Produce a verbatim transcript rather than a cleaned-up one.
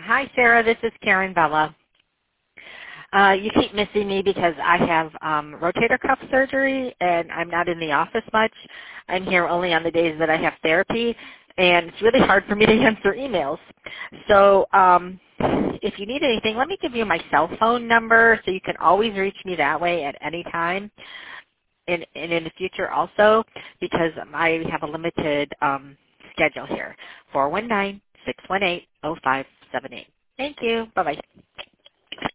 Hi, Sarah. This is Karen Bella. Uh, you keep missing me because I have um, rotator cuff surgery and I'm not in the office much. I'm here only on the days that I have therapy, and it's really hard for me to answer emails. So um, if you need anything, let me give you my cell phone number so you can always reach me that way at any time. And, and in the future also, because I have a limited um, schedule here, four one nine, six one eight, zero five seven eight. Thank you. Bye-bye.